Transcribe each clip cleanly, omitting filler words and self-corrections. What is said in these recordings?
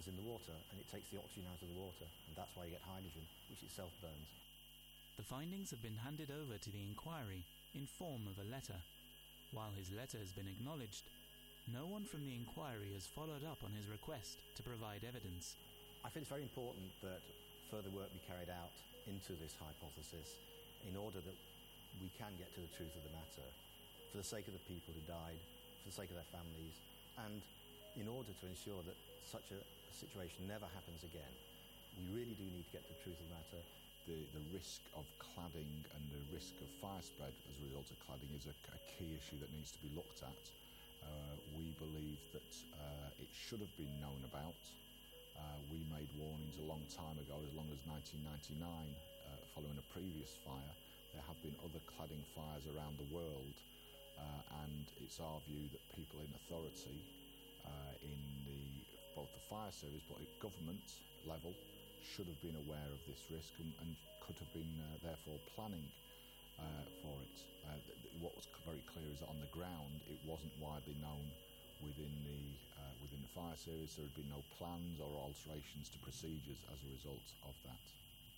happens in the water, and it takes the oxygen out of the water, and that's why you get hydrogen, which itself burns. The findings have been handed over to the inquiry in form of a letter. While his letter has been acknowledged, no one from the inquiry has followed up on his request to provide evidence. I think it's very important that further work be carried out into this hypothesis in order that we can get to the truth of the matter, for the sake of the people who died, for the sake of their families, and in order to ensure that such a situation never happens again. We really do need to get to the truth of the matter. The risk of cladding and the risk of fire spread as a result of cladding is a key issue that needs to be looked at. We believe that it should have been known about. We made warnings a long time ago, as long as 1999, following a previous fire. There have been other cladding fires around the world, and it's our view that people in authority, in both the fire service but at government level, should have been aware of this risk and could have been therefore planning for it. What was very clear is that on the ground it wasn't widely known within the fire service. There had been no plans or alterations to procedures as a result of that.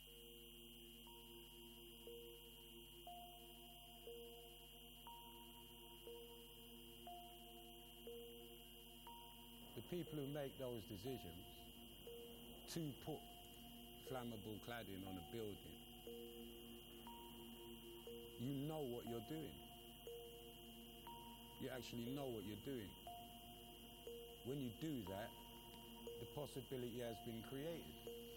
The people who make those decisions to put flammable cladding on a building, you know what you're doing. You actually know what you're doing. When you do that, the possibility has been created.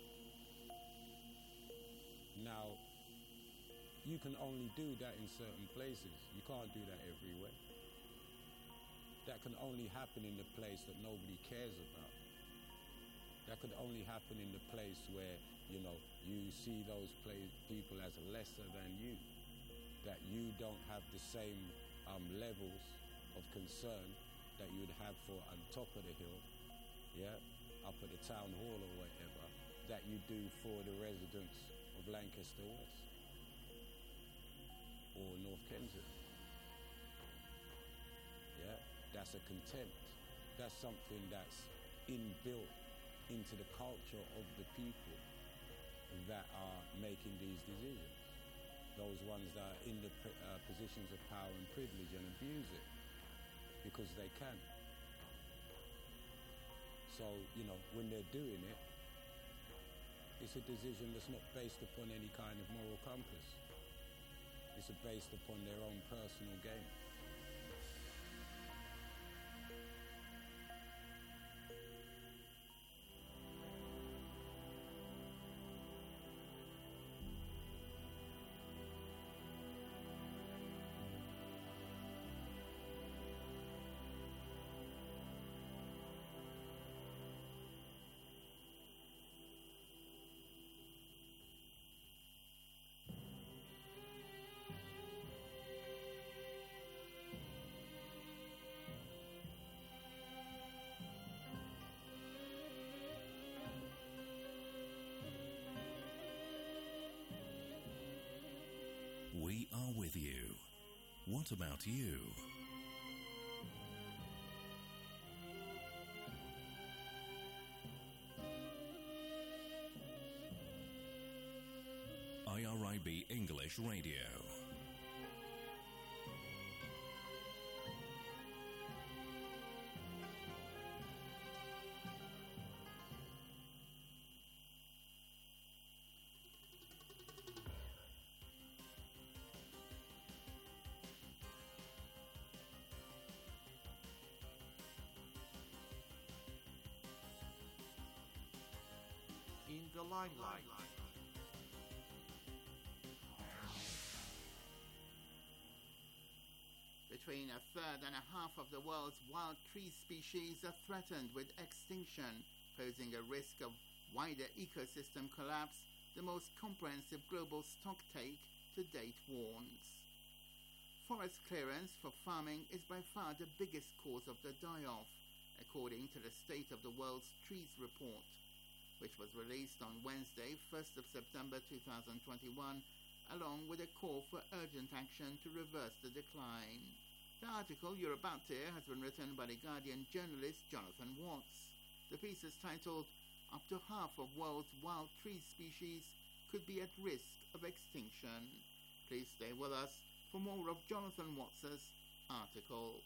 Now, you can only do that in certain places. You can't do that everywhere. That can only happen in the place that nobody cares about. That could only happen in the place where, you see those people as lesser than you. That you don't have the same levels of concern that you would have for on top of the hill, up at the town hall or whatever, that you do for the residents of Lancaster West or North Kensington. That's a contempt. That's something that's inbuilt into the culture of the people that are making these decisions. Those ones that are in the positions of power and privilege and abuse it because they can. So, when they're doing it, it's a decision that's not based upon any kind of moral compass. It's based upon their own personal gain. We are with you. What about you? IRIB English Radio. In the limelight. Between a third and a half of the world's wild tree species are threatened with extinction, posing a risk of wider ecosystem collapse, the most comprehensive global stocktake to date warns. Forest clearance for farming is by far the biggest cause of the die-off, according to the State of the World's Trees report, which was released on Wednesday, 1st of September 2021, along with a call for urgent action to reverse the decline. The article you're about to hear has been written by The Guardian journalist Jonathan Watts. The piece is titled, "Up to half of world's wild tree species could be at risk of extinction." Please stay with us for more of Jonathan Watts's article.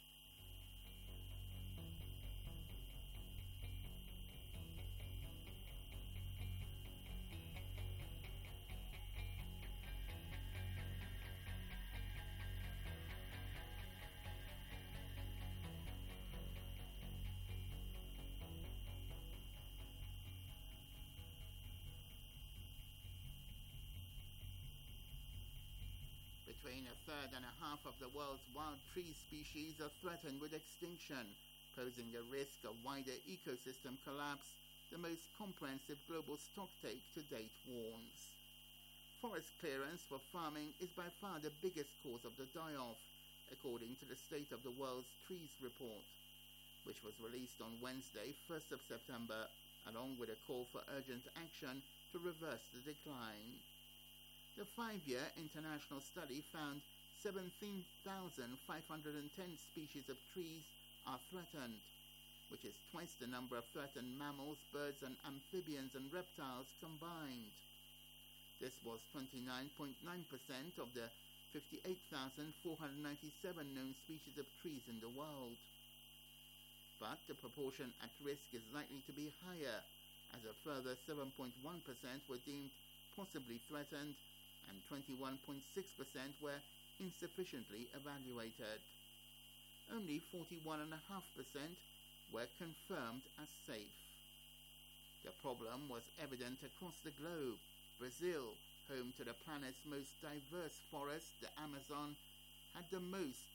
Between a third and a half of the world's wild tree species are threatened with extinction, posing a risk of wider ecosystem collapse, the most comprehensive global stocktake to date warns. Forest clearance for farming is by far the biggest cause of the die-off, according to the State of the World's Trees report, which was released on Wednesday, 1st of September, along with a call for urgent action to reverse the decline. The 5-year international study found 17,510 species of trees are threatened, which is twice the number of threatened mammals, birds and amphibians and reptiles combined. This was 29.9% of the 58,497 known species of trees in the world. But the proportion at risk is likely to be higher, as a further 7.1% were deemed possibly threatened and 21.6% were insufficiently evaluated. Only 41.5% were confirmed as safe. The problem was evident across the globe. Brazil, home to the planet's most diverse forest, the Amazon, had the most,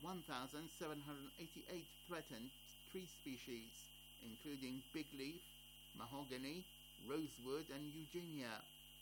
1,788 threatened tree species, including bigleaf, mahogany, rosewood and eugenia.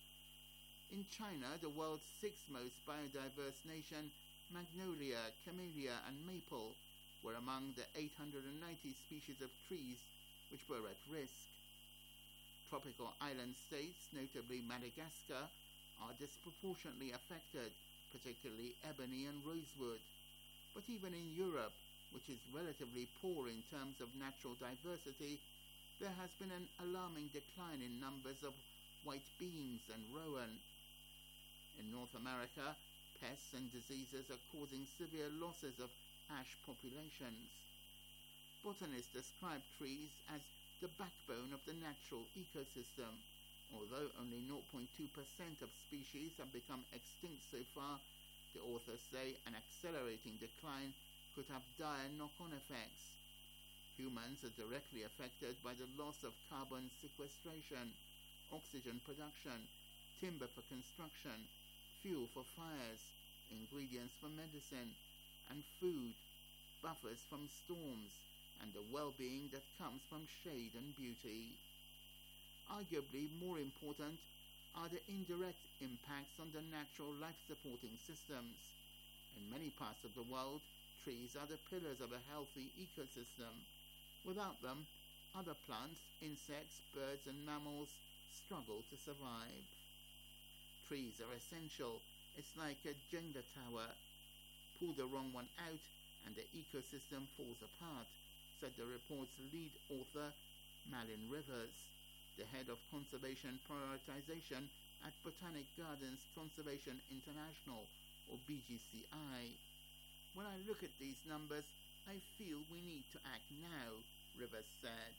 In China, the world's sixth most biodiverse nation, magnolia, camellia and maple were among the 890 species of trees which were at risk. Tropical island states, notably Madagascar, are disproportionately affected, particularly ebony and rosewood. But even in Europe, which is relatively poor in terms of natural diversity, there has been an alarming decline in numbers of white beans and rowan. In North America, pests and diseases are causing severe losses of ash populations. Botanists describe trees as the backbone of the natural ecosystem. Although only 0.2% of species have become extinct so far, the authors say an accelerating decline could have dire knock-on effects. Humans are directly affected by the loss of carbon sequestration, oxygen production, timber for construction, fuel for fires, ingredients for medicine, and food, buffers from storms, and the well-being that comes from shade and beauty. Arguably more important are the indirect impacts on the natural life-supporting systems. In many parts of the world, trees are the pillars of a healthy ecosystem. Without them, other plants, insects, birds and mammals struggle to survive. Trees are essential. It's like a Jenga tower. Pull the wrong one out and the ecosystem falls apart, said the report's lead author, Malin Rivers, the head of Conservation Prioritization at Botanic Gardens Conservation International, or BGCI. When I look at these numbers, I feel we need to act now, Rivers said.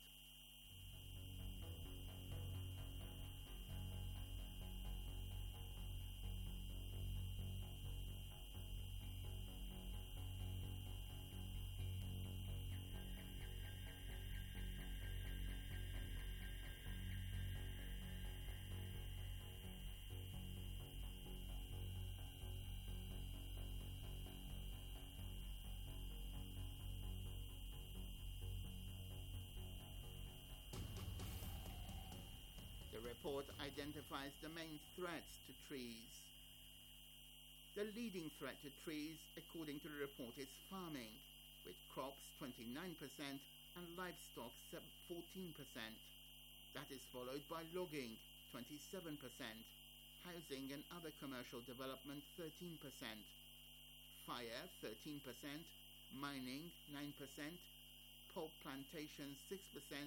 The report identifies the main threats to trees. The leading threat to trees, according to the report, is farming, with crops 29% and livestock 14%. That is followed by logging 27%, housing and other commercial development 13%, fire 13%, mining 9%, pulp plantations 6%,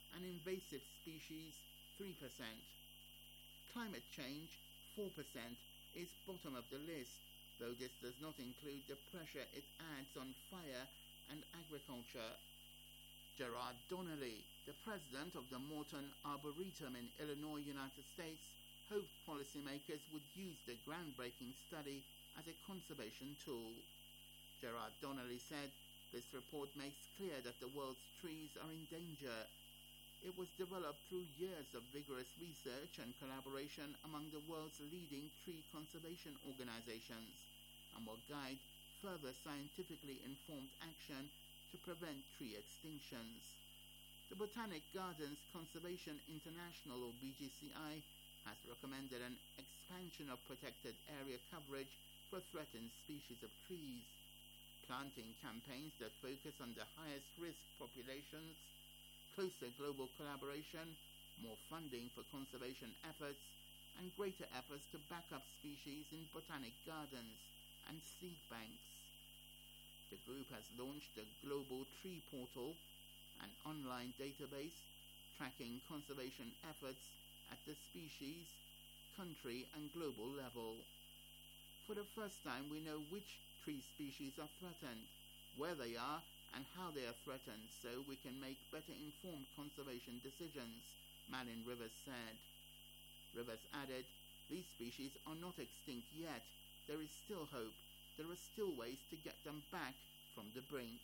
and invasive species 3%. Climate change 4% is bottom of the list, though this does not include the pressure it adds on fire and agriculture. Gerard Donnelly, the president of the Morton Arboretum in Illinois, United States, hoped policymakers would use the groundbreaking study as a conservation tool. Gerard Donnelly said, "This report makes clear that the world's trees are in danger. It was developed through years of vigorous research and collaboration among the world's leading tree conservation organizations and will guide further scientifically informed action to prevent tree extinctions." The Botanic Gardens Conservation International, or BGCI, has recommended an expansion of protected area coverage for threatened species of trees, planting campaigns that focus on the highest risk populations, closer global collaboration, more funding for conservation efforts, and greater efforts to back up species in botanic gardens and seed banks. The group has launched the Global Tree Portal, an online database tracking conservation efforts at the species, country, and global level. For the first time, we know which tree species are threatened, where they are, and how they are threatened, so we can make better informed conservation decisions, Malin Rivers said. Rivers added, "These species are not extinct yet. There is still hope. There are still ways to get them back from the brink."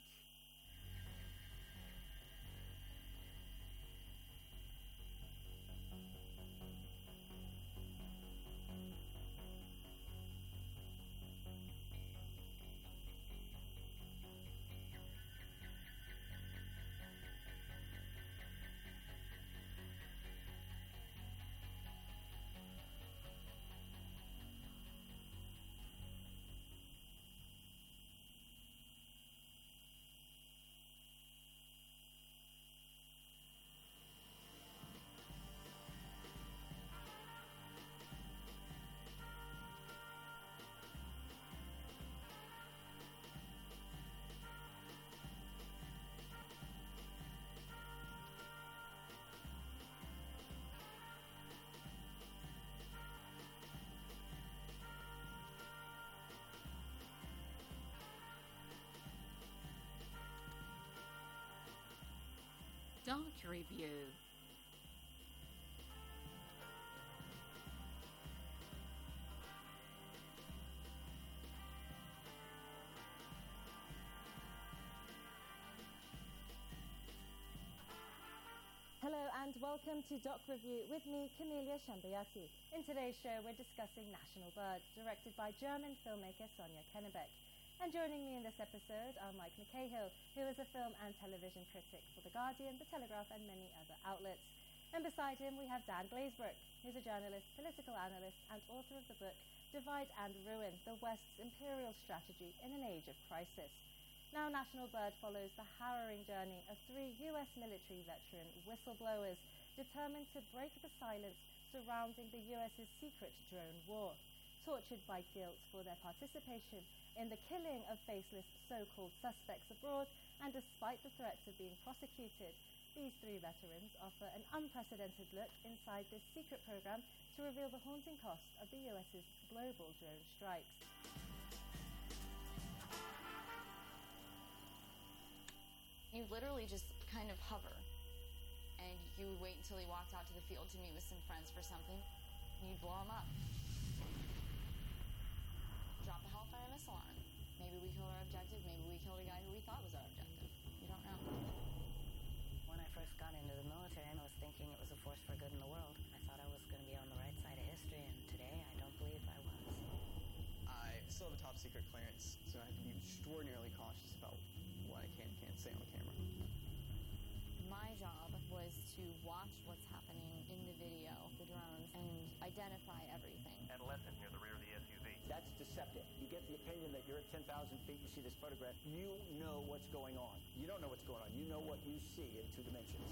Doc Review. Hello and welcome to Doc Review with me, Camelia Shambayati. In today's show, we're discussing National Bird, directed by German filmmaker Sonja Kennebeck. And joining me in this episode are Mike McCahill, who is a film and television critic for The Guardian, The Telegraph and many other outlets. And beside him we have Dan Glazebrook, who's a journalist, political analyst and author of the book Divide and Ruin, The West's Imperial Strategy in an Age of Crisis. Now National Bird follows the harrowing journey of 3 US military veteran whistleblowers determined to break the silence surrounding the US's secret drone war. Tortured by guilt for their participation in the killing of faceless so-called suspects abroad, and despite the threats of being prosecuted, these 3 veterans offer an unprecedented look inside this secret program to reveal the haunting cost of the US's global drone strikes. You literally just kind of hover, and you would wait until he walked out to the field to meet with some friends for something, and you'd blow him up. Drop a Hellfire missile on him. Maybe we killed our objective, maybe we killed a guy who we thought was our objective. You don't know. When I first got into the military, I was thinking it was a force for good in the world. I thought I was going to be on the right side of history, and today I don't believe I was. I still have a top secret clearance, so I have to be extraordinarily cautious about what I can and can't say on the camera. My job was to watch what's happening in the video, the drones, and identify everything. Adolescent near the rear of the SUV. That's deceptive. You get the opinion that you're at 10,000 feet, you see this photograph, you know what's going on. You don't know what's going on. You know what you see in 2 dimensions.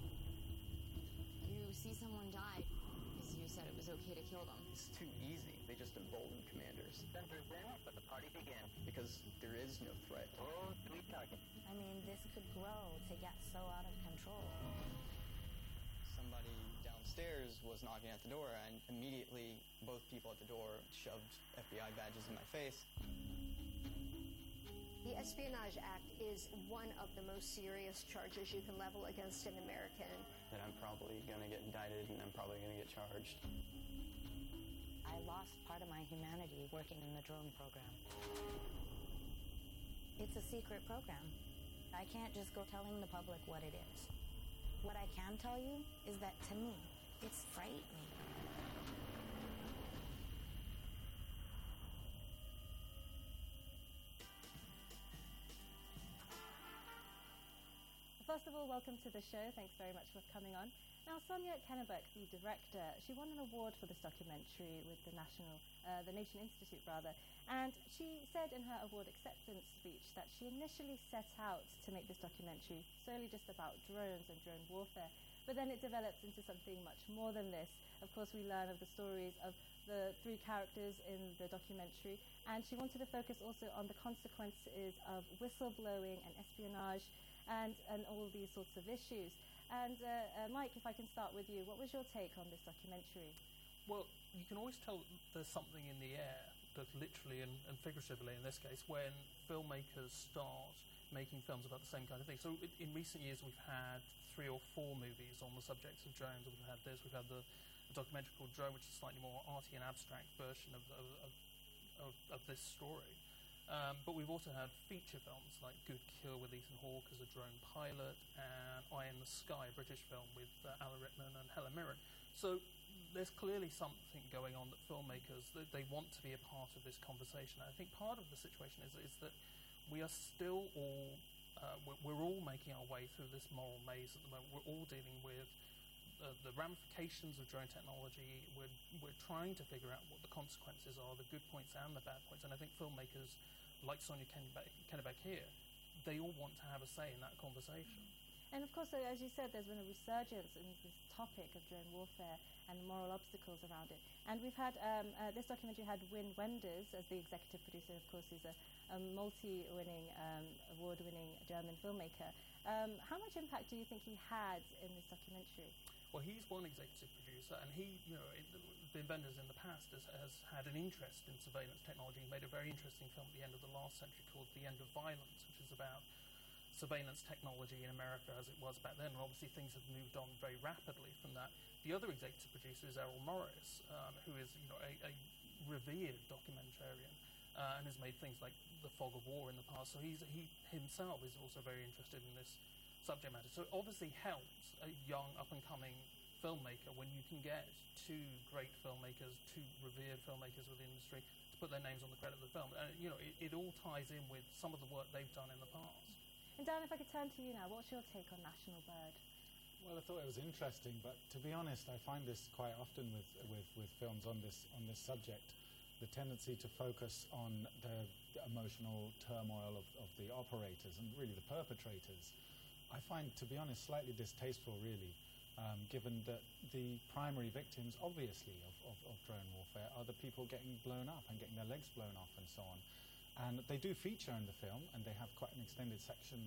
You see someone die because you said it was okay to kill them. It's too easy. They just embolden commanders. Sensors in, but the party begins. Because there is no threat. Oh, sweet target. I mean, this could grow to get so out of control. somebody downstairs was knocking at the door, and immediately both people at the door shoved FBI badges in my face. The Espionage Act is one of the most serious charges you can level against an American. That I'm probably going to get indicted and I'm probably going to get charged. I lost part of my humanity working in the drone program. It's a secret program. I can't just go telling the public what it is. What I can tell you is that to me, it's frightening. First of all, welcome to the show. Thanks very much for coming on. Now, Sonia Kennebec, the director, she won an award for this documentary with the Nation Institute, and she said in her award acceptance speech that she initially set out to make this documentary solely just about drones and drone warfare, but then it develops into something much more than this. Of course, we learn of the stories of the three characters in the documentary, and she wanted to focus also on the consequences of whistleblowing and espionage and all these sorts of issues. And Mike, if I can start with you, what was your take on this documentary? Well, you can always tell there's something in the air, both literally and figuratively in this case, when filmmakers start making films about the same kind of thing. So in recent years we've had 3 or 4 movies on the subjects of drones. We've had this, we've had the documentary called Drone, which is a slightly more arty and abstract version of this story. But we've also had feature films like Good Kill with Ethan Hawke as a drone pilot, and Eye in the Sky, a British film with Alan Rickman and Helen Mirren. So there's clearly something going on that filmmakers, they want to be a part of this conversation. I think part of the situation is that we are still all, we're all making our way through this moral maze at the moment. We're all dealing with the ramifications of drone technology. We're trying to figure out what the consequences are, the good points and the bad points. And I think filmmakers like Sonia Kennebec here, they all want to have a say in that conversation. And of course, as you said, there's been a resurgence in this topic of drone warfare and moral obstacles around it. And we've had, this documentary had Wim Wenders as the executive producer. Of course, he's a multi-winning, award-winning German filmmaker. How much impact do you think he had in this documentary? Well, he's one executive producer, and he, Wim Wenders in the past has had an interest in surveillance technology. He made a very interesting film at the end of the last century called The End of Violence, which is about surveillance technology in America as it was back then, and obviously things have moved on very rapidly from that. The other executive producer is Errol Morris, who is a revered documentarian and has made things like The Fog of War in the past. So he himself is also very interested in this subject matter. So it obviously helps a young, up-and-coming filmmaker when you can get 2 great filmmakers, 2 revered filmmakers within the industry to put their names on the credit of the film. And, it all ties in with some of the work they've done in the past. And Dan, if I could turn to you now, what's your take on National Bird? Well, I thought it was interesting, but to be honest, I find this quite often with films on this subject, the tendency to focus on the emotional turmoil of the operators and really the perpetrators. I find, to be honest, slightly distasteful, really, given that the primary victims, obviously, of drone warfare are the people getting blown up and getting their legs blown off and so on. And they do feature in the film, and they have quite an extended section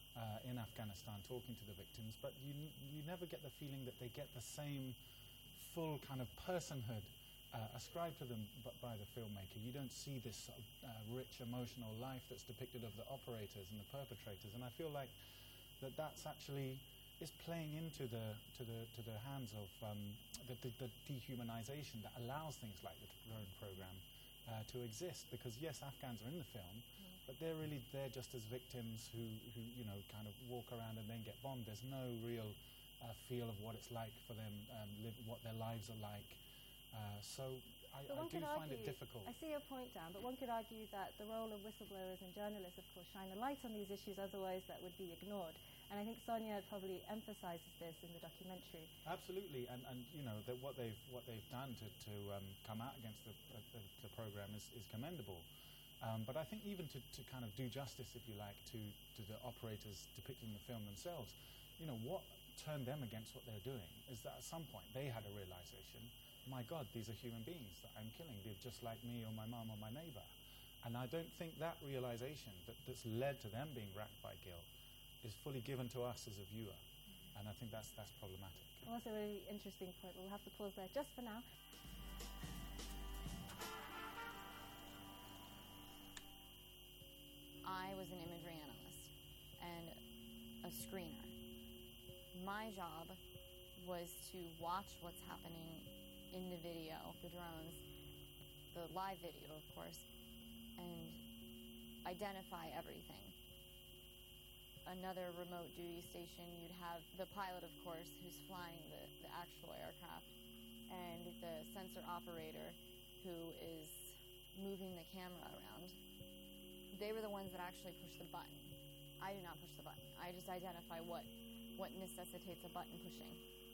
in Afghanistan talking to the victims, but you never get the feeling that they get the same full kind of personhood ascribed to them by the filmmaker. You don't see this sort of rich emotional life that's depicted of the operators and the perpetrators, and I feel like that's actually is playing into the hands of the dehumanization that allows things like the drone program to exist. Because yes, Afghans are in the film, but they're really there just as victims who kind of walk around and then get bombed. There's no real feel of what it's like for them, what their lives are like. So I do find it difficult. I see your point, Dan, but one could argue that the role of whistleblowers and journalists, of course, shine a light on these issues, otherwise that would be ignored. And I think Sonia probably emphasizes this in the documentary. Absolutely, and what they've done to come out against the program is commendable. But I think even to kind of do justice, if you like, to the operators depicting the film themselves, what turned them against what they're doing is that at some point they had a realization, my God, these are human beings that I'm killing. They're just like me or my mum or my neighbor. And I don't think that realization that's led to them being racked by guilt is fully given to us as a viewer. And I think that's problematic. Also a really interesting point. We'll have to pause there just for now. I was an imagery analyst and a screener. My job was to watch what's happening in the video, the drones, the live video, of course, and identify everything. Another remote duty station, you'd have the pilot, of course, who's flying the actual aircraft, and the sensor operator who is moving the camera around. They were the ones that actually push the button. I do not push the button. I just identify what necessitates a button pushing.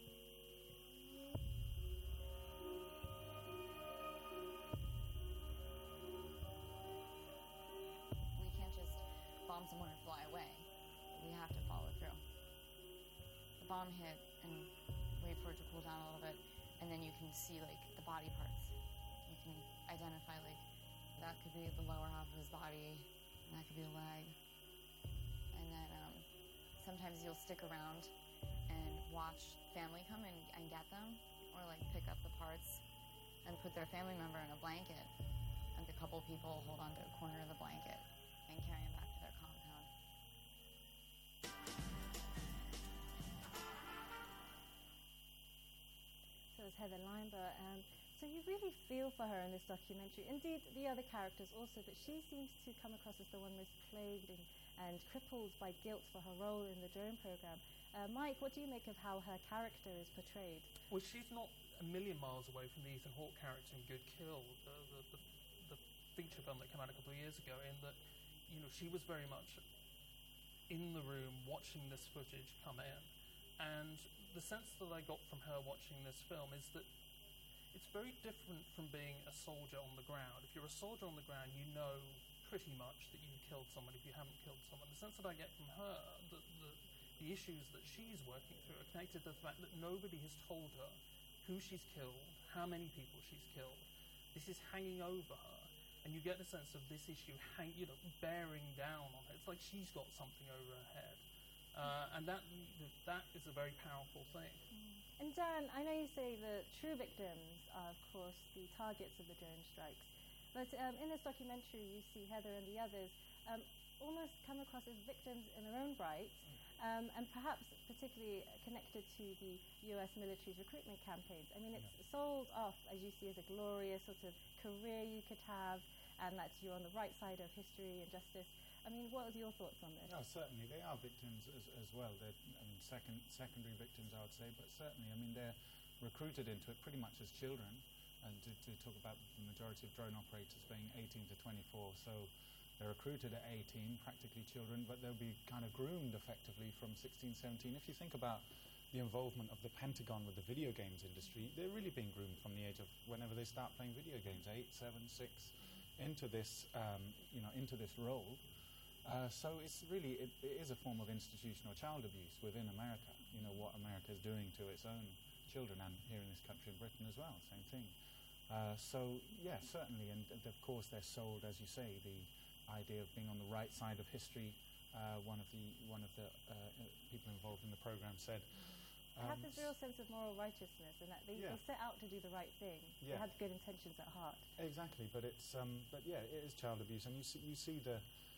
We can't just bomb someone or fly away. We have to follow through. The bomb hit and wait for it to cool down a little bit, and then you can see like the body parts. You can identify like that could be the lower half of his body, and that could be the leg. And then sometimes you'll stick around and watch family come and get them, or like pick up the parts and put their family member in a blanket, and a couple people hold onto a corner of the blanket and carry him back to their compound. So it's Heather Leinber. So you really feel for her in this documentary. Indeed, the other characters also, but she seems to come across as the one most plagued and crippled by guilt for her role in the drone program. Mike, what do you make of how her character is portrayed? Well, she's not a million miles away from the Ethan Hawke character in Good Kill, the feature film that came out a couple of years ago, in that, you know, she was very much in the room watching this footage come in. And the sense that I got from her watching this film is that it's very different from being a soldier on the ground. If you're a soldier on the ground, you know pretty much that you killed someone if you haven't killed someone. The sense that I get from her, the issues that she's working through are connected to the fact that nobody has told her who she's killed, how many people she's killed. This is hanging over her, and you get the sense of this issue bearing down on her. It's like she's got something over her head. And that is a very powerful thing. And Darren, I know you say the true victims are, of course, the targets of the drone strikes. But in this documentary, you see Heather and the others almost come across as victims in their own right, and perhaps particularly connected to the US military's recruitment campaigns. I mean, it's sold off, as you see, as a glorious sort of career you could have, and that you're on the right side of history and justice. I mean, what are your thoughts on this? No, certainly they are victims as well. They're secondary victims, I would say, but certainly, I mean, they're recruited into it pretty much as children. And to talk about the majority of drone operators being 18 to 24, so they're recruited at 18, practically children, but they'll be kind of groomed effectively from 16, 17. If you think about the involvement of the Pentagon with the video games industry, they're really being groomed from the age of whenever they start playing video games, 8, 7, 6, into this, into this role. So it's really, it is a form of institutional child abuse within America. You know, what America is doing to its own children, and here in this country, in Britain as well, same thing. So, yeah, certainly, and of course they're sold, as you say, the idea of being on the right side of history. One of the people involved in the program said, they have this real sense of moral righteousness, and that they set out to do the right thing. They had good intentions at heart. Exactly, but it's it is child abuse, and you see the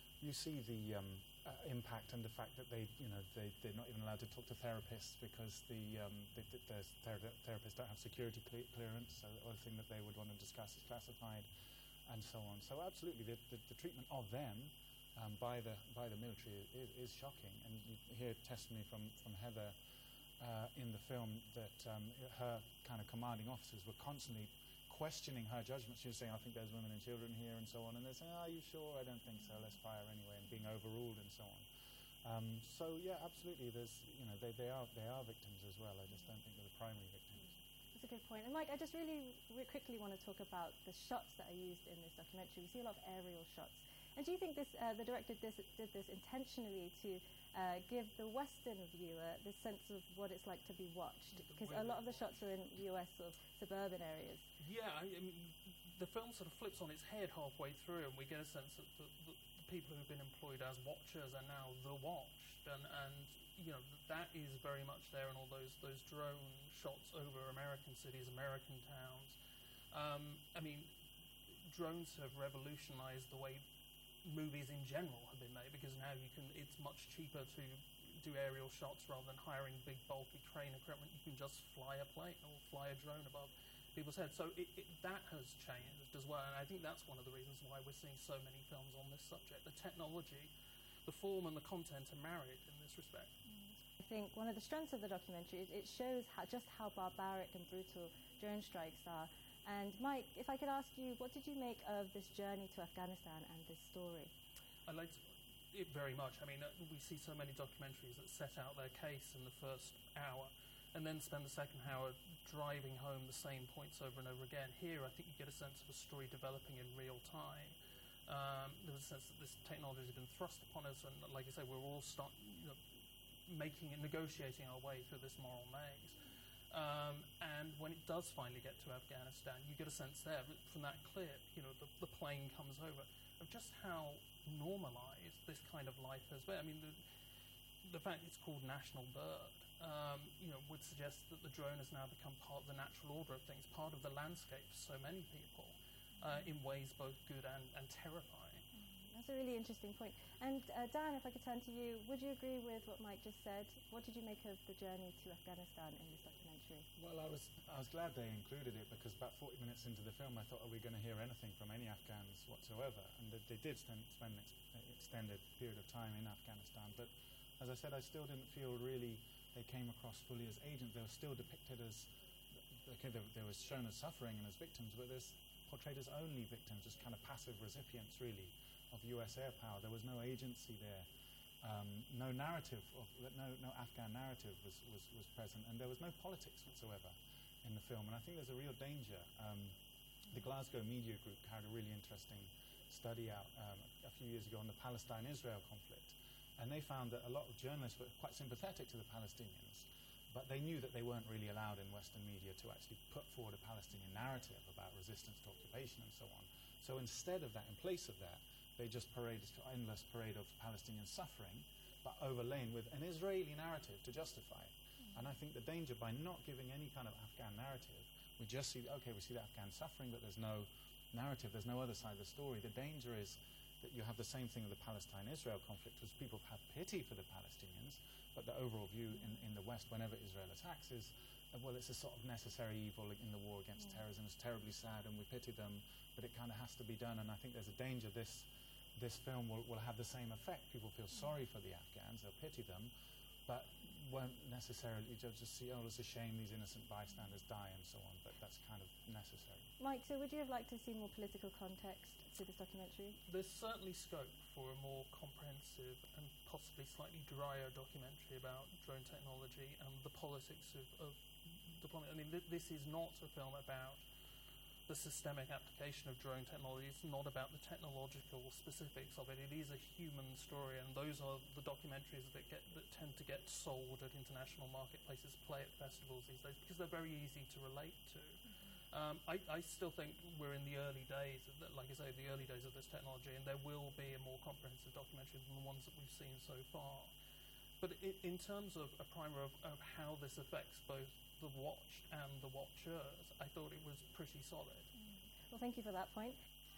impact and the fact that they're not even allowed to talk to therapists because therapists don't have security clearance, so the other thing that they would want to discuss is classified, and so on. So absolutely, the treatment of them by the military is shocking, and you hear testimony from Heather in the film that her kind of commanding officers were constantly questioning her judgment. She was saying, I think there's women and children here, and so on, and they're saying, are you sure? I don't think so, let's fire anyway, and being overruled and so on. So yeah, absolutely, there's, they are victims as well. I just don't think they're the primary victims. That's a good point. And Mike, I just really quickly want to talk about the shots that are used in this documentary. We see a lot of aerial shots. And do you think the director did this intentionally to give the Western viewer this sense of what it's like to be watched? Because a lot of the shots are in US sort of suburban areas. Yeah, I mean, the film sort of flips on its head halfway through, and we get a sense that people who've been employed as watchers are now the watched, and you know that is very much there in all those drone shots over American cities, American towns. I mean, drones have revolutionized the way movies in general have been made, because now it's much cheaper to do aerial shots rather than hiring big bulky crane equipment. You can just fly a plane or fly a drone above people's heads. So that has changed as well, and I think that's one of the reasons why we're seeing so many films on this subject. The technology, the form and the content are married in this respect. I think one of the strengths of the documentary is it shows just how barbaric and brutal drone strikes are. And Mike, if I could ask you, what did you make of this journey to Afghanistan and this story? I liked it very much. I mean, we see so many documentaries that set out their case in the first hour and then spend the second hour driving home the same points over and over again. Here, I think you get a sense of a story developing in real time. There was a sense that this technology has been thrust upon us, and like I say, we're all negotiating our way through this moral maze. And when it does finally get to Afghanistan, you get a sense there from that clip, the plane comes over, of just how normalised this kind of life has been. I mean, the fact it's called National Bird, would suggest that the drone has now become part of the natural order of things, part of the landscape for so many people, in ways both good and terrifying. That's a really interesting point. And Dan, if I could turn to you, would you agree with what Mike just said? What did you make of the journey to Afghanistan in this documentary? Well, I was glad they included it, because about 40 minutes into the film I thought, are we going to hear anything from any Afghans whatsoever? And they did spend an extended period of time in Afghanistan. But as I said, I still didn't feel really they came across fully as agents. They were still depicted as, okay, they were shown as suffering and as victims, but they're portrayed as only victims, just kind of passive recipients, really, of US air power. There was no agency there, no narrative, no Afghan narrative was present, and there was no politics whatsoever in the film. And I think there's a real danger. The Glasgow Media Group carried a really interesting study out a few years ago on the Palestine-Israel conflict, and they found that a lot of journalists were quite sympathetic to the Palestinians, but they knew that they weren't really allowed in Western media to actually put forward a Palestinian narrative about resistance to occupation and so on. So instead of that, in place of that, they just paraded an endless parade of Palestinian suffering, but overlain with an Israeli narrative to justify it. And I think the danger by not giving any kind of Afghan narrative, we just see, we see the Afghan suffering, but there's no narrative, there's no other side of the story. The danger is that you have the same thing with the Palestine-Israel conflict, which people have pity for the Palestinians, but the overall view in the West, whenever Israel attacks, is, well, it's a sort of necessary evil in the war against terrorism. It's terribly sad, and we pity them, but it kind of has to be done. And I think there's a danger this film will have the same effect. People feel sorry for the Afghans, they'll pity them, but won't necessarily just see, oh, it's a shame these innocent bystanders die and so on, but that's kind of necessary. Mike, so would you have liked to see more political context to this documentary? There's certainly scope for a more comprehensive and possibly slightly drier documentary about drone technology and the politics of deployment. I mean, this is not a film about the systemic application of drone technology. It's not about the technological specifics of it. It is a human story, and those are the documentaries that tend to get sold at international marketplaces, play at festivals these days, because they're very easy to relate to. I still think we're in the early days, like I say, the early days of this technology, and there will be a more comprehensive documentary than the ones that we've seen so far. But in terms of a primer of how this affects both the watched and the watchers, I thought it was pretty solid. Well, thank you for that point.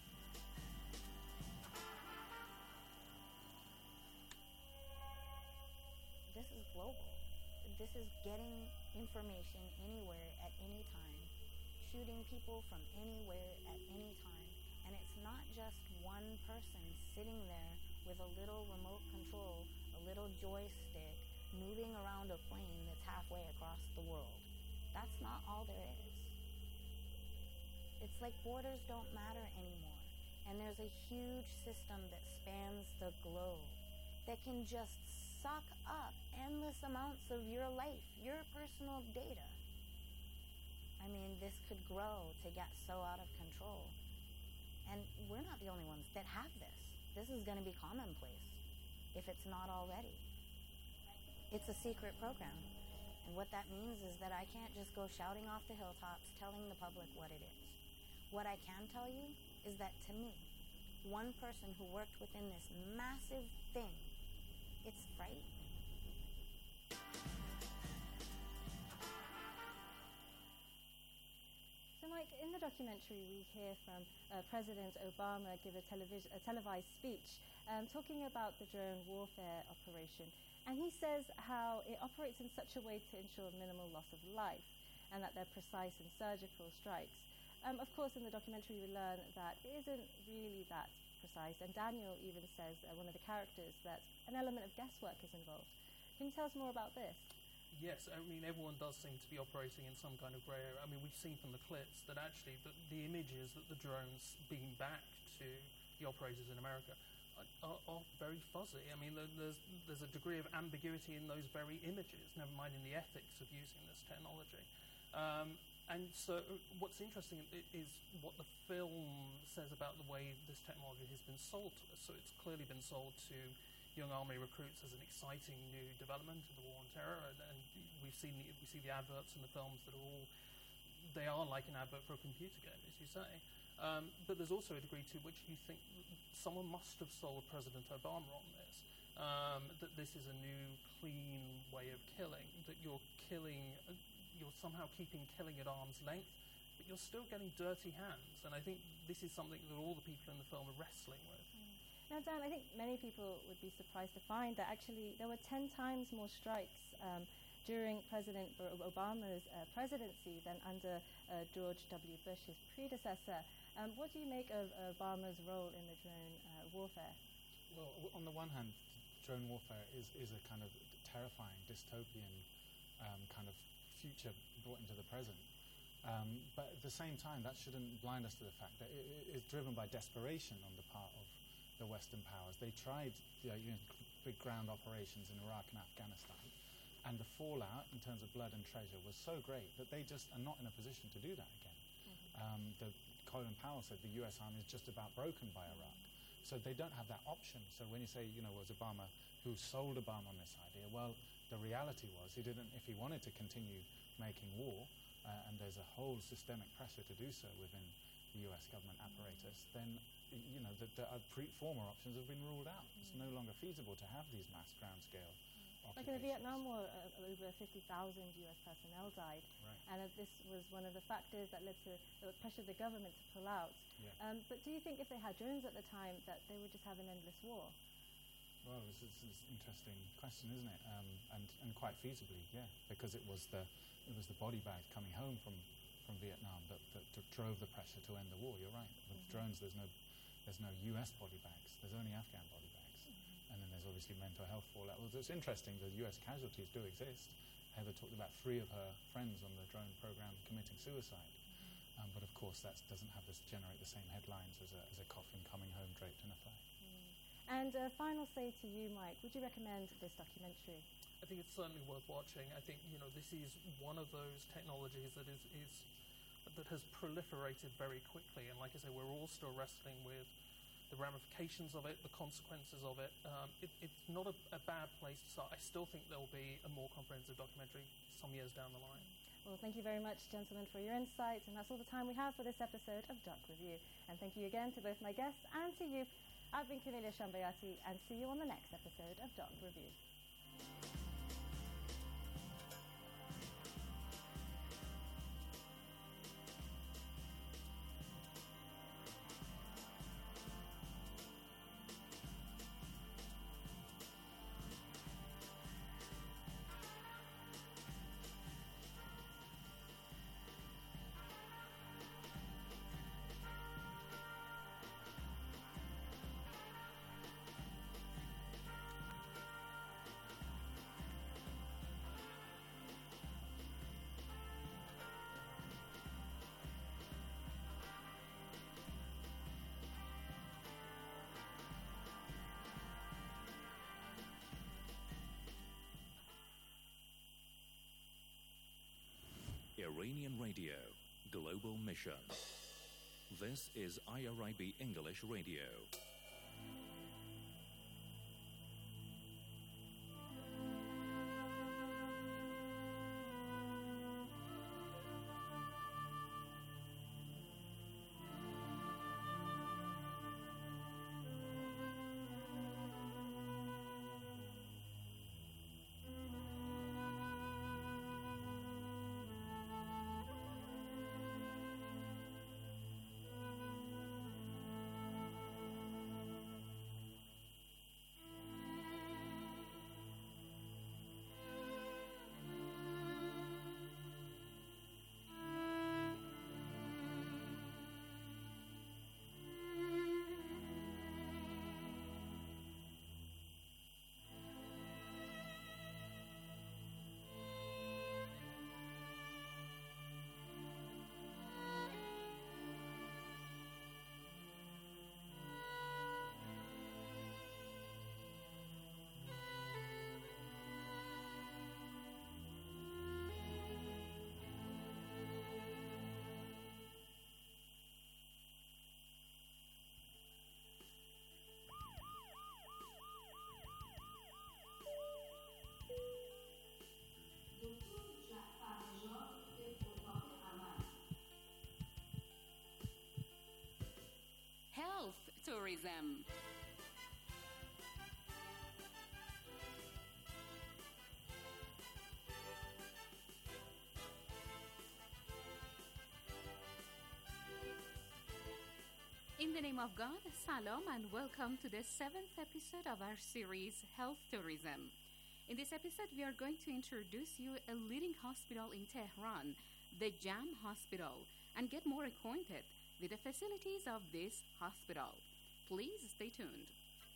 This is global. This is getting information anywhere at any time, shooting people from anywhere at any time. And it's not just one person sitting there with a little remote control, a little joystick, moving around a plane that's halfway across the world. That's not all there is. It's like borders don't matter anymore. And there's a huge system that spans the globe that can just suck up endless amounts of your life, your personal data. I mean, this could grow to get so out of control. And we're not the only ones that have this. This is going to be commonplace, if it's not already. It's a secret program. And what that means is that I can't just go shouting off the hilltops telling the public what it is. What I can tell you is that to me, one person who worked within this massive thing, it's frightening. So, Mike, in the documentary, we hear from President Obama give a televised speech talking about the drone warfare operation. And he says how it operates in such a way to ensure minimal loss of life and that they're precise and surgical strikes. Of course, in the documentary, we learn that it isn't really that precise. And Daniel even says, one of the characters, that an element of guesswork is involved. Can you tell us more about this? Yes, I mean, everyone does seem to be operating in some kind of grey area. I mean, we've seen from the clips that actually the images that the drones beam back to the operators in America are very fuzzy. I mean, there's a degree of ambiguity in those very images, never mind in the ethics of using this technology. And so what's interesting is what the film says about the way this technology has been sold to us. So it's clearly been sold to young army recruits as an exciting new development in the war on terror, and we see the adverts in the films that they are like an advert for a computer game, as you say. But there's also a degree to which you think someone must have sold President Obama on this, that this is a new, clean way of killing, that you're somehow keeping killing at arm's length, but you're still getting dirty hands. And I think this is something that all the people in the film are wrestling with. Now, Dan, I think many people would be surprised to find that actually there were 10 times more strikes during President Obama's presidency than under George W. Bush, his predecessor. What do you make of Obama's role in the drone warfare? Well, on the one hand, drone warfare is a kind of terrifying, dystopian kind of future brought into the present. But at the same time, that shouldn't blind us to the fact that it is driven by desperation on the part of the Western powers. They tried big ground operations in Iraq and Afghanistan, and the fallout in terms of blood and treasure was so great that they just are not in a position to do that again. Colin Powell said the US Army is just about broken by Iraq. So they don't have that option. So when you say, was Obama who sold Obama on this idea? Well, the reality was he didn't, if he wanted to continue making war, and there's a whole systemic pressure to do so within the US government apparatus, then the former options have been ruled out. It's no longer feasible to have these mass ground-scale occupations. Like in the Vietnam War, over 50,000 US personnel died, and this was one of the factors that pressured the government to pull out. Yeah. But do you think if they had drones at the time that they would just have an endless war? Well, it's an interesting question, isn't it? And quite feasibly, yeah, because it was the body bag coming home from Vietnam that drove the pressure to end the war. You're right. With drones, there's no US body bags. There's only Afghan body bags. And then there's obviously mental health fallout. Well, it's interesting, the US casualties do exist. Heather talked about 3 of her friends on the drone program committing suicide. But of course, that doesn't generate the same headlines as a coffin coming home draped in a flag. And final say to you, Mike, would you recommend this documentary? I think it's certainly worth watching. I think this is one of those technologies that that has proliferated very quickly, and like I say, we're all still wrestling with the ramifications of it, the consequences of it. It's not a bad place to start. I still think there will be a more comprehensive documentary some years down the line. Well, thank you very much, gentlemen, for your insights, and that's all the time we have for this episode of Doc Review. And thank you again to both my guests and to you. I've been Camelia Shambayati, and see you on the next episode of Doc Review. Iranian Radio, Global Mission. This is IRIB English Radio. tourism. In the name of God, Salam, and welcome to the 7th episode of our series, Health Tourism. In this episode, we are going to introduce you a leading hospital in Tehran, the Jam Hospital, and get more acquainted with the facilities of this hospital. Please stay tuned.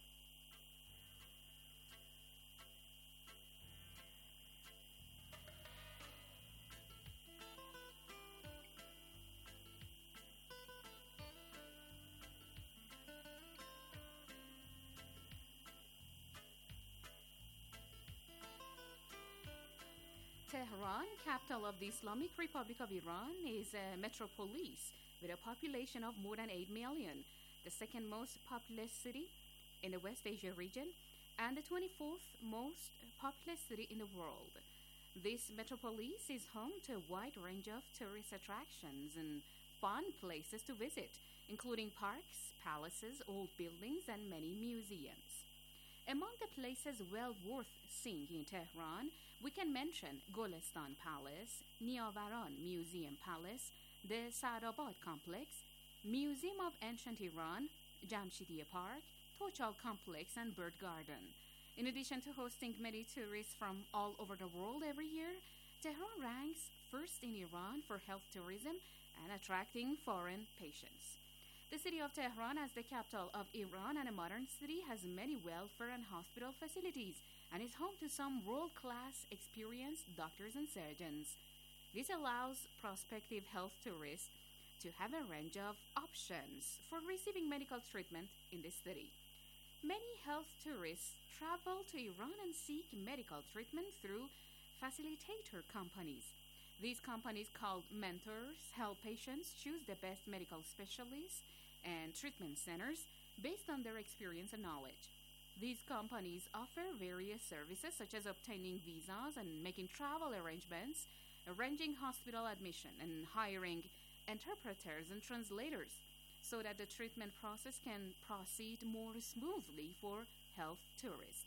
Tehran, capital of the Islamic Republic of Iran, is a metropolis with a population of more than 8 million, the second most populous city in the West Asia region, and the 24th most populous city in the world. This metropolis is home to a wide range of tourist attractions and fun places to visit, including parks, palaces, old buildings, and many museums. Among the places well worth seeing in Tehran, we can mention Golestan Palace, Niavaran Museum Palace, the Saadabad Complex, Museum of Ancient Iran, Jamshidiyeh Park, Tochal Complex, and Bird Garden. In addition to hosting many tourists from all over the world every year, Tehran ranks first in Iran for health tourism and attracting foreign patients. The city of Tehran, as the capital of Iran and a modern city, has many welfare and hospital facilities and is home to some world-class experienced doctors and surgeons. This allows prospective health tourists to have a range of options for receiving medical treatment in the city. Many health tourists travel to Iran and seek medical treatment through facilitator companies. These companies, called mentors, help patients choose the best medical specialists and treatment centers based on their experience and knowledge. These companies offer various services such as obtaining visas and making travel arrangements, arranging hospital admission, and hiring interpreters and translators so that the treatment process can proceed more smoothly for health tourists.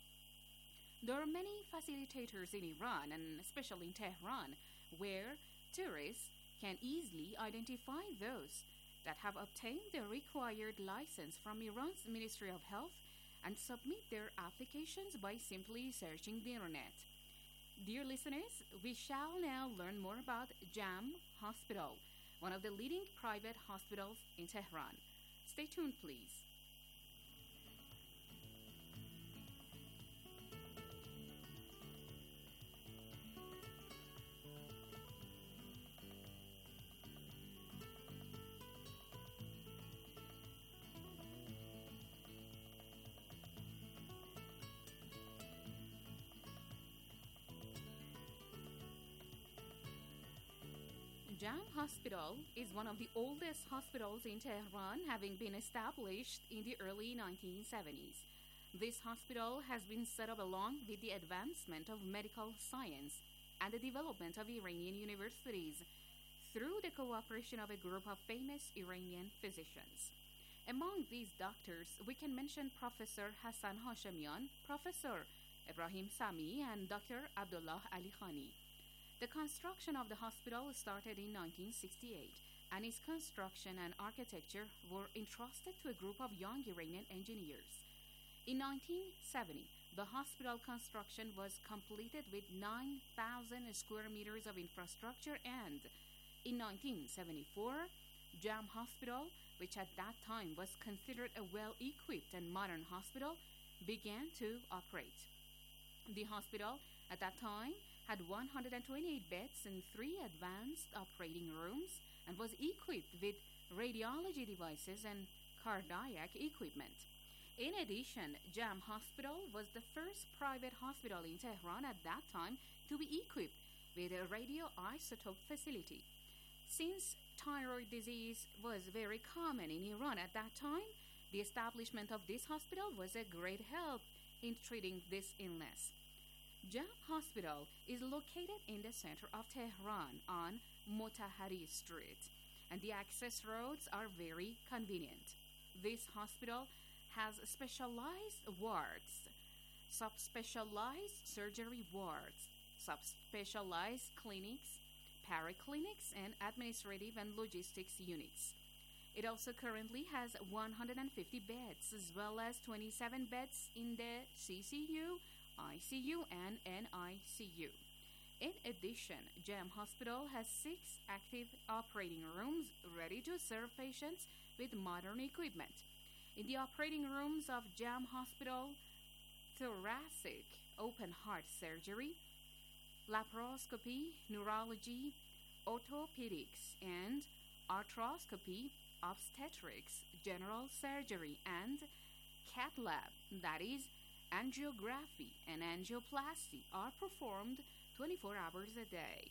There are many facilitators in Iran, and especially in Tehran, where tourists can easily identify those that have obtained the required license from Iran's Ministry of Health and submit their applications by simply searching the internet. Dear listeners, we shall now learn more about Jam Hospital, one of the leading private hospitals in Tehran. Stay tuned, please. Jam Hospital is one of the oldest hospitals in Tehran, having been established in the early 1970s. This hospital has been set up along with the advancement of medical science and the development of Iranian universities through the cooperation of a group of famous Iranian physicians. Among these doctors, we can mention Professor Hassan Hashemian, Professor Ibrahim Sami, and Dr. Abdullah Ali Khani. The construction of the hospital started in 1968, and its construction and architecture were entrusted to a group of young Iranian engineers. In 1970, the hospital construction was completed with 9,000 square meters of infrastructure, and in 1974, Jam Hospital, which at that time was considered a well-equipped and modern hospital, began to operate. The hospital at that time had 128 beds and 3 advanced operating rooms and was equipped with radiology devices and cardiac equipment. In addition, Jam Hospital was the first private hospital in Tehran at that time to be equipped with a radioisotope facility. Since thyroid disease was very common in Iran at that time, the establishment of this hospital was a great help in treating this illness. Jam Hospital is located in the center of Tehran on Motahari Street, and the access roads are very convenient. This hospital has specialized wards, subspecialized surgery wards, subspecialized clinics, paraclinics, and administrative and logistics units. It also currently has 150 beds as well as 27 beds in the CCU, ICU, and NICU. In addition, GEM Hospital has 6 active operating rooms ready to serve patients with modern equipment. In the operating rooms of GEM Hospital, thoracic open heart surgery, laparoscopy, neurology, orthopedics, and arthroscopy, obstetrics, general surgery, and cath lab, that is, angiography and angioplasty, are performed 24 hours a day.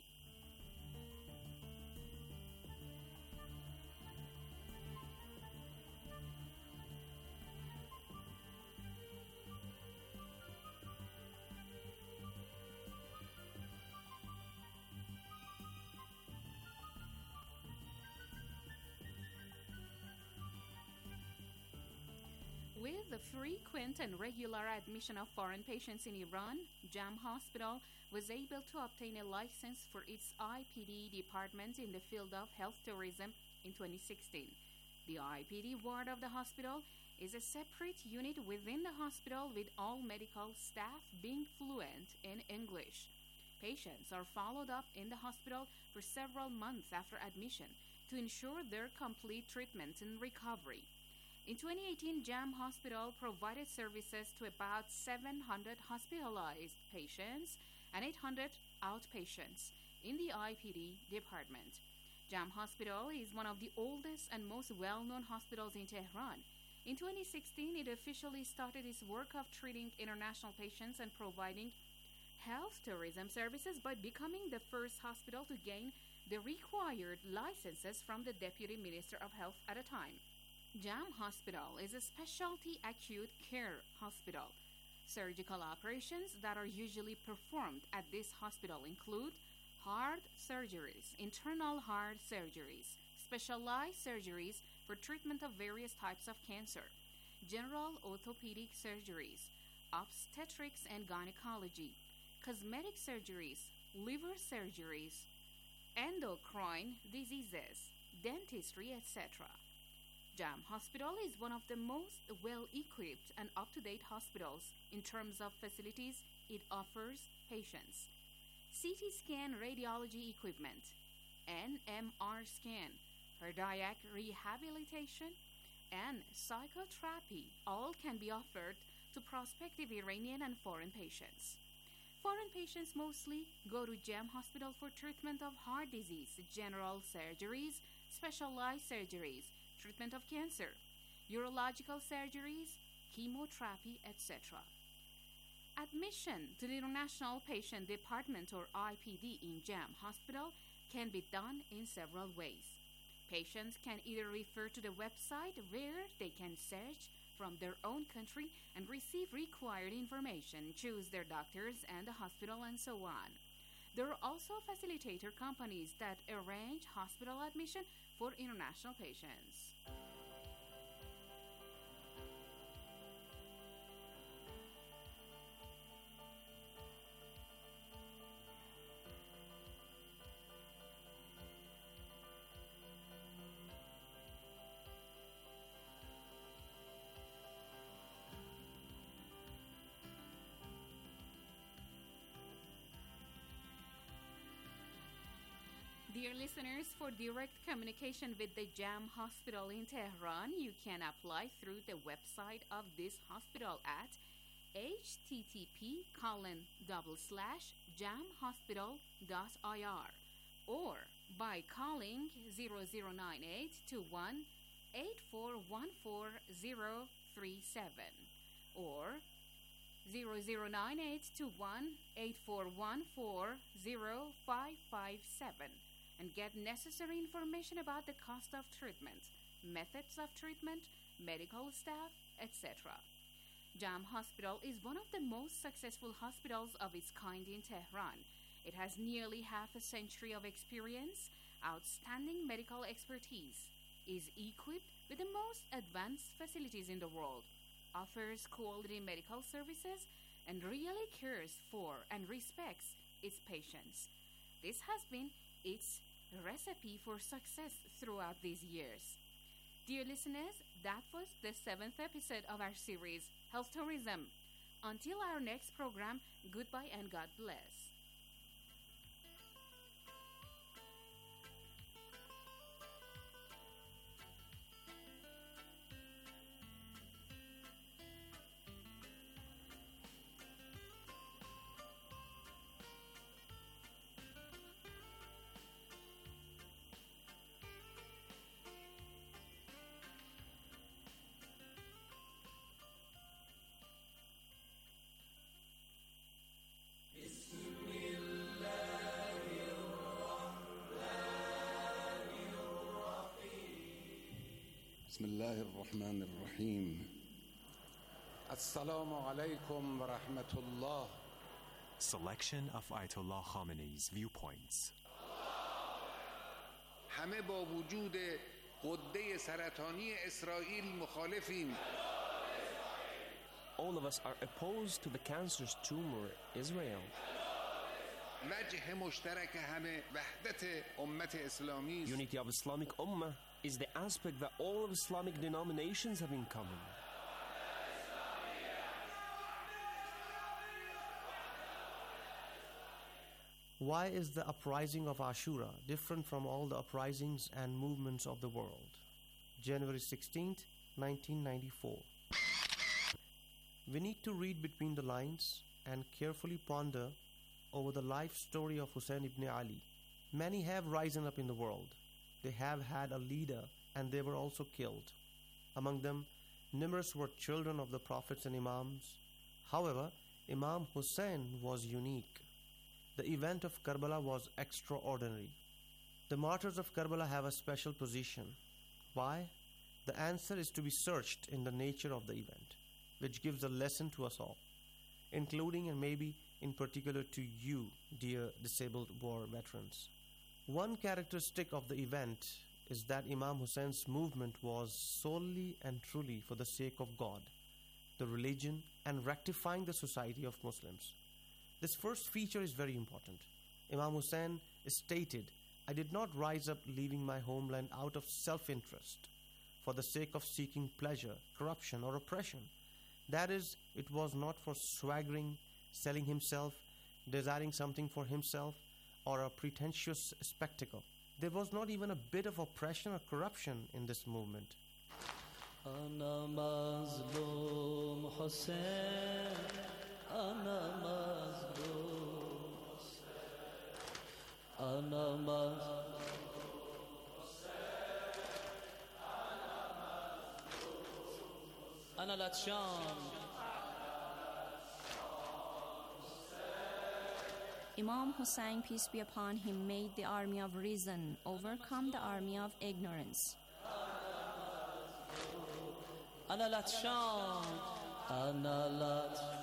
With the frequent and regular admission of foreign patients in Iran, GEM Hospital was able to obtain a license for its IPD department in the field of health tourism in 2016. The IPD ward of the hospital is a separate unit within the hospital with all medical staff being fluent in English. Patients are followed up in the hospital for several months after admission to ensure their complete treatment and recovery. In 2018, GEM Hospital provided services to about 700 hospitalized patients and 800 outpatients in the IPD department. GEM Hospital is one of the oldest and most well-known hospitals in Tehran. In 2016, it officially started its work of treating international patients and providing health tourism services by becoming the first hospital to gain the required licenses from the Deputy Minister of Health at a time. GEM Hospital is a specialty acute care hospital. Surgical operations that are usually performed at this hospital include heart surgeries, internal heart surgeries, specialized surgeries for treatment of various types of cancer, general orthopedic surgeries, obstetrics and gynecology, cosmetic surgeries, liver surgeries, endocrine diseases, dentistry, etc. GEM Hospital is one of the most well-equipped and up-to-date hospitals in terms of facilities it offers patients. CT scan radiology equipment, NMR scan, cardiac rehabilitation, and psychotherapy all can be offered to prospective Iranian and foreign patients. Foreign patients mostly go to GEM Hospital for treatment of heart disease, general surgeries, specialized surgeries, treatment of cancer, urological surgeries, chemotherapy, etc. Admission to the International Patient Department or IPD in GEM Hospital can be done in several ways. Patients can either refer to the website where they can search from their own country and receive required information, choose their doctors and the hospital, and so on. There are also facilitator companies that arrange hospital admission for international patients. Dear listeners, for direct communication with the GEM Hospital in Tehran, you can apply through the website of this hospital at http://gemhospital.ir or by calling 009821 8414037 or 009821 8414057 and get necessary information about the cost of treatment, methods of treatment, medical staff, etc. GEM Hospital is one of the most successful hospitals of its kind in Tehran. It has nearly half a century of experience, outstanding medical expertise, is equipped with the most advanced facilities in the world, offers quality medical services, and really cares for and respects its patients. This has been its recipe for success throughout these years. Dear listeners, that was the 7th episode of our series, Health Tourism. Until our next program, goodbye and God bless. بسم الله الرحمن الرحيم السلام عليكم ورحمة الله. Selection of Ayatollah Khamenei's viewpoints. همه با وجود غده سرطانی اسرائیل مخالفیم. All of us are opposed to the cancerous tumor, Israel. وجه مشترک همه وحدت امت اسلامی است. Unity of Islamic Ummah is the aspect that all of Islamic denominations have in common. Why is the uprising of Ashura different from all the uprisings and movements of the world? January 16th, 1994. We need to read between the lines and carefully ponder over the life story of Hussein ibn Ali. Many have risen up in the world. They have had a leader and they were also killed. Among them, numerous were children of the prophets and imams. However, Imam Hussein was unique. The event of Karbala was extraordinary. The martyrs of Karbala have a special position. Why? The answer is to be searched in the nature of the event, which gives a lesson to us all, including and maybe in particular to you, dear disabled war veterans. One characteristic of the event is that Imam Hussein's movement was solely and truly for the sake of God, the religion, and rectifying the society of Muslims. This first feature is very important. Imam Hussein stated, "I did not rise up leaving my homeland out of self-interest, for the sake of seeking pleasure, corruption, or oppression. That is, it was not for swaggering, selling himself, desiring something for himself, or a pretentious spectacle. There was not even a bit of oppression or corruption in this movement." Ana mazlum Hussein, ana mazlum Hussein, ana mazlum Hussein, ana latshan. Imam Hussein, peace be upon him, made the army of reason overcome the army of ignorance. Ana latshan, ana latshan.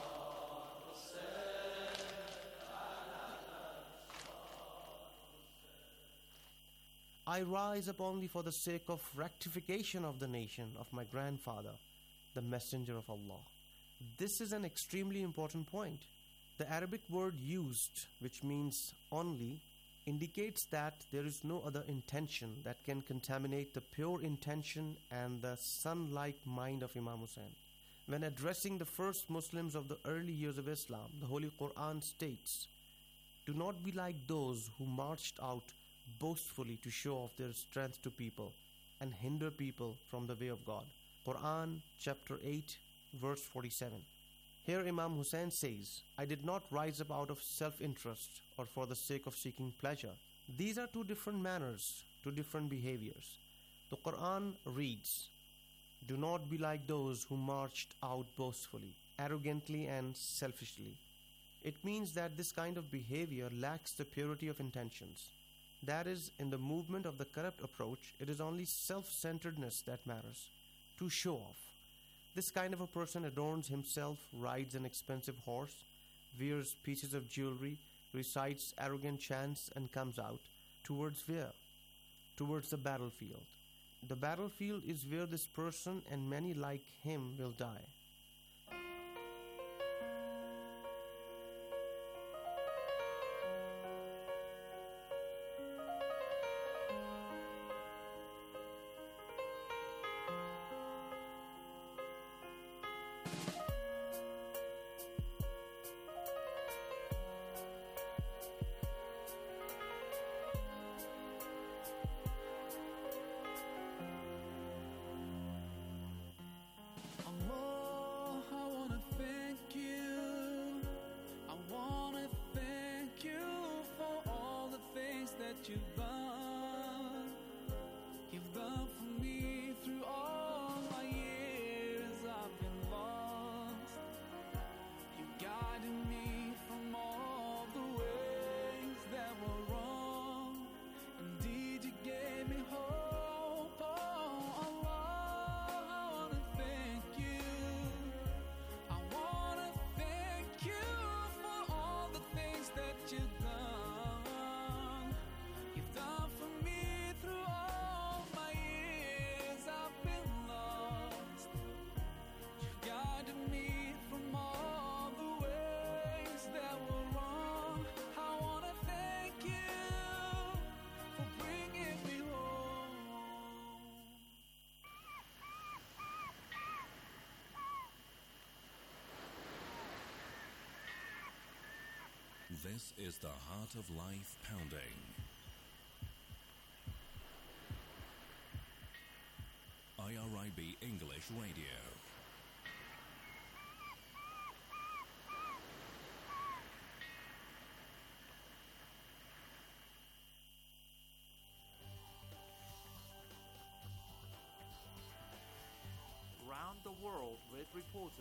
I rise up only for the sake of rectification of the nation of my grandfather, the messenger of Allah. This is an extremely important point. The Arabic word used, which means only, indicates that there is no other intention that can contaminate the pure intention and the sun-like mind of Imam Hussein. When addressing the first Muslims of the early years of Islam, the Holy Quran states, "Do not be like those who marched out boastfully to show off their strength to people and hinder people from the way of God." Quran chapter 8 verse 47. Here Imam Hussein says, "I did not rise up out of self-interest or for the sake of seeking pleasure." These are two different manners, two different behaviors. The Quran reads, "Do not be like those who marched out boastfully, arrogantly and selfishly." It means that this kind of behavior lacks the purity of intentions. That is, in the movement of the corrupt approach, it is only self-centeredness that matters, to show off. This kind of a person adorns himself, rides an expensive horse, wears pieces of jewelry, recites arrogant chants, and comes out. Towards where? Towards the battlefield. The battlefield is where this person and many like him will die. Allah, I wanna thank you. I wanna thank you for all the things that you've done. You've done for me through all my years I've been lost. You guided me from all the ways that were wrong. Indeed, you gave me hope. Oh, Allah, I wanna thank you. I wanna thank you for all the things that you've done. You've done for me through all my years I've been lost. You guided me from all the ways that were wrong. I wanna thank you for bringing me home. This is the Heart of Life Pounding. IRIB English Radio. Round the world with reporters.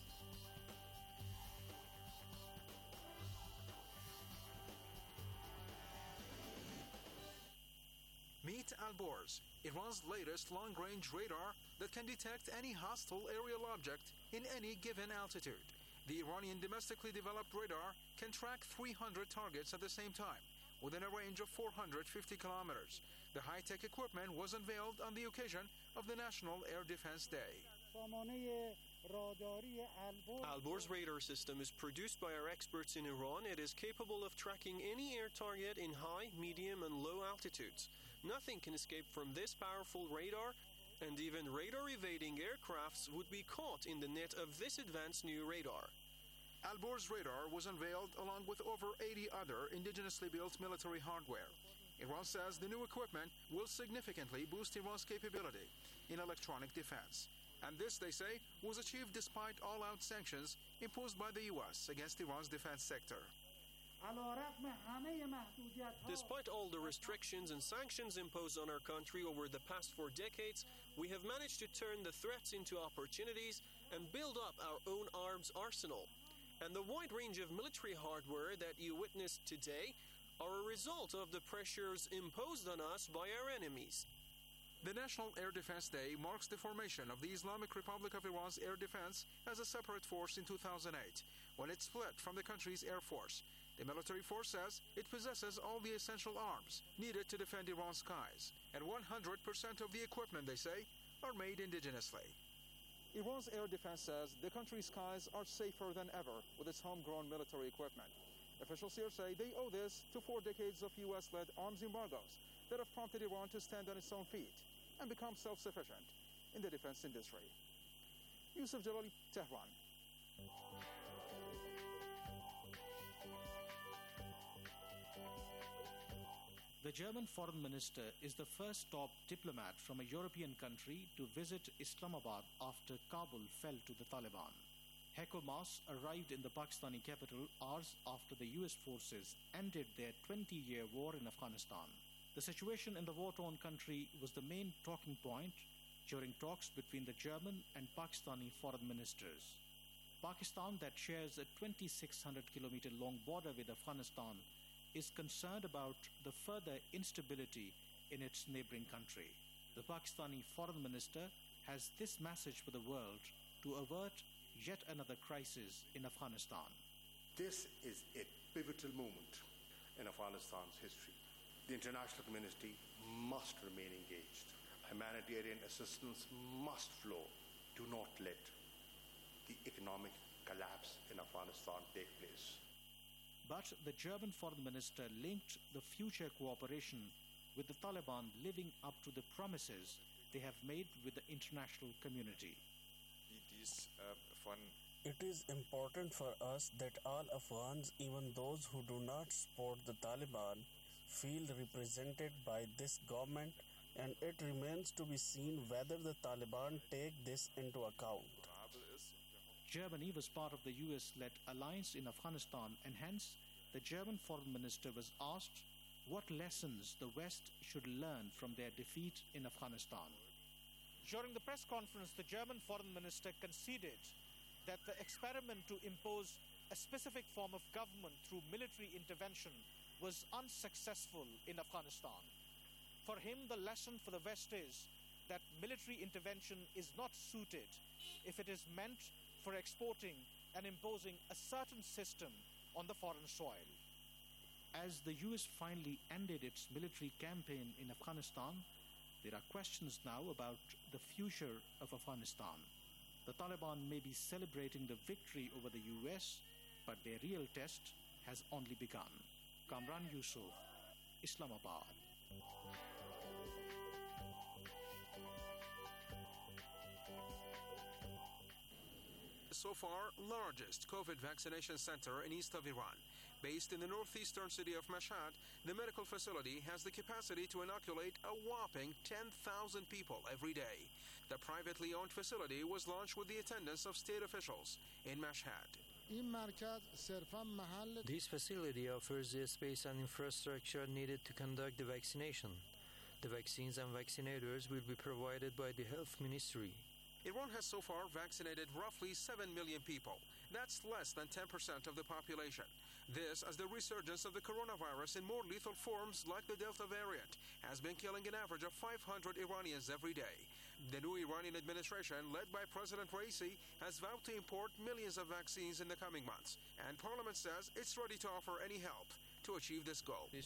Meet Alborz, Iran's latest long-range radar that can detect any hostile aerial object in any given altitude. The Iranian domestically developed radar can track 300 targets at the same time, within a range of 450 kilometers. The high-tech equipment was unveiled on the occasion of the National Air Defense Day. Alborz radar system is produced by our experts in Iran. It is capable of tracking any air target in high, medium, and low altitudes. Nothing can escape from this powerful radar, and even radar-evading aircrafts would be caught in the net of this advanced new radar. Alborz radar was unveiled along with over 80 other indigenously built military hardware. Iran says the new equipment will significantly boost Iran's capability in electronic defense. And this, they say, was achieved despite all-out sanctions imposed by the U.S. against Iran's defense sector. Despite all the restrictions and sanctions imposed on our country over the past 4 decades, we have managed to turn the threats into opportunities and build up our own arms arsenal. And the wide range of military hardware that you witnessed today are a result of the pressures imposed on us by our enemies. The National Air Defense Day marks the formation of the Islamic Republic of Iran's air defense as a separate force in 2008, when it split from the country's air force. The military force says it possesses all the essential arms needed to defend Iran's skies, and 100% of the equipment, they say, are made indigenously. Iran's air defense says the country's skies are safer than ever with its homegrown military equipment. Officials here say they owe this to 4 decades of U.S.-led arms embargoes that have prompted Iran to stand on its own feet and become self-sufficient in the defense industry. Yusuf Jalali, Tehran. The German foreign minister is the first top diplomat from a European country to visit Islamabad after Kabul fell to the Taliban. Heiko Maas arrived in the Pakistani capital hours after the US forces ended their 20-year war in Afghanistan. The situation in the war-torn country was the main talking point during talks between the German and Pakistani foreign ministers. Pakistan, that shares a 2,600-kilometer-long border with Afghanistan, is concerned about the further instability in its neighboring country. The Pakistani foreign minister has this message for the world to avert yet another crisis in Afghanistan. This is a pivotal moment in Afghanistan's history. The international community must remain engaged. Humanitarian humanitarian assistance must flow. Do not let the economic collapse in Afghanistan take place. But the German foreign minister linked the future cooperation with the Taliban living up to the promises they have made with the international community. It is important for us that all Afghans, even those who do not support the Taliban, feel represented by this government, and it remains to be seen whether the Taliban take this into account. Germany was part of the US-led alliance in Afghanistan, and hence the German foreign minister was asked what lessons the West should learn from their defeat in Afghanistan. During the press conference, the German foreign minister conceded that the experiment to impose a specific form of government through military intervention was unsuccessful in Afghanistan. For him, the lesson for the West is that military intervention is not suited if it is meant for exporting and imposing a certain system on the foreign soil. As the US finally ended its military campaign in Afghanistan, there are questions now about the future of Afghanistan. The Taliban may be celebrating the victory over the US, but their real test has only begun. Kamran Yusuf, Islamabad. So far, largest COVID vaccination center in east of Iran. Based in the northeastern city of Mashhad, the medical facility has the capacity to inoculate a whopping 10,000 people every day. The privately owned facility was launched with the attendance of state officials in Mashhad. This facility offers the space and infrastructure needed to conduct the vaccination. The vaccines and vaccinators will be provided by the Health Ministry. Iran has so far vaccinated roughly 7 million people. That's less than 10% of the population. This as the resurgence of the coronavirus in more lethal forms like the Delta variant has been killing an average of 500 Iranians every day. The new Iranian administration, led by President Raisi, has vowed to import millions of vaccines in the coming months, and Parliament says it's ready to offer any help to achieve this goal. The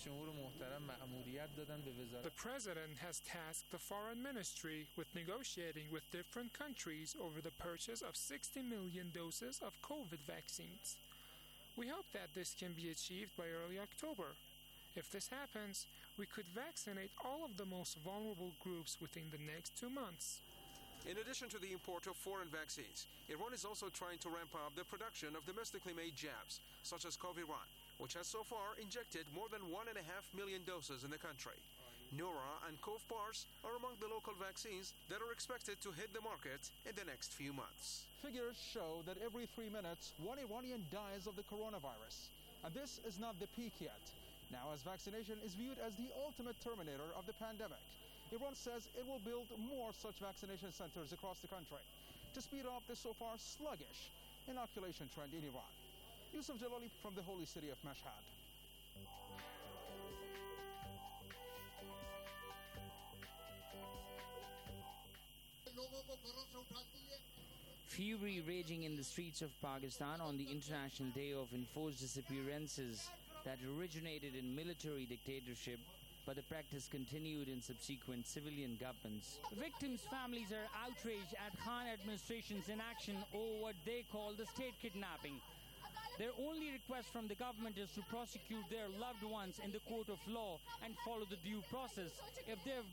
President has tasked the Foreign Ministry with negotiating with different countries over the purchase of 60 million doses of COVID vaccines. We hope that this can be achieved by early October. If this happens, we could vaccinate all of the most vulnerable groups within the next 2 months. In addition to the import of foreign vaccines, Iran is also trying to ramp up the production of domestically made jabs, such as Coviran, which has so far injected more than 1.5 million doses in the country. Nura and Covpars are among the local vaccines that are expected to hit the market in the next few months. Figures show that every 3 minutes, one Iranian dies of the coronavirus. And this is not the peak yet. Now, as vaccination is viewed as the ultimate terminator of the pandemic, Iran says it will build more such vaccination centers across the country to speed up the so far sluggish inoculation trend in Iran. Yusuf Jalali from the holy city of Mashhad. Fury raging in the streets of Pakistan on the International Day of Enforced Disappearances that originated in military dictatorship, but the practice continued in subsequent civilian governments. Victims' families are outraged at Khan administration's inaction over what they call the state kidnapping. Their only request from the government is to prosecute their loved ones in the court of law and follow the due process. If they have